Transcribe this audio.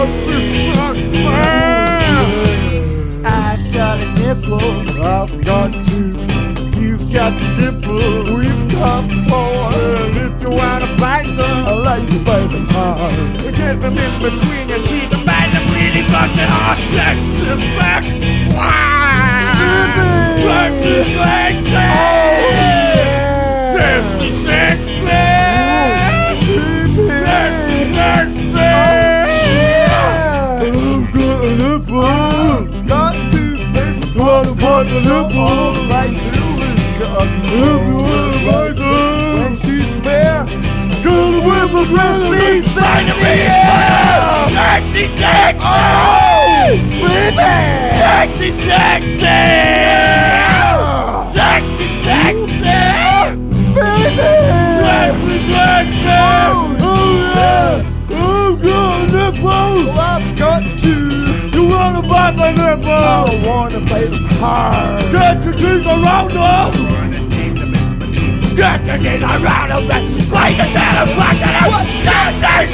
I've got a nipple. I've got two. You've got the nipple. We've got four. If you wanna bite them, I like to bite them hard. Get them in between your teeth and bite them really fucking hard. Texas back. Texas sexy. Sexy, sexy. Sexy, sexy. I've got a nipple. Got two. Wanna bite the nipple. Like when she's bare, gonna whip a grizzly sign to me. Sexy, sexy, baby. Sexy, sexy, sexy, sexy, baby. Sexy, sexy. Oh yeah, I've got a nipple. I've got two. You wanna bite my nipple? I wanna bite them hard. Get your teeth around them. Get your teeth around them. Bite the tail and fuck it up.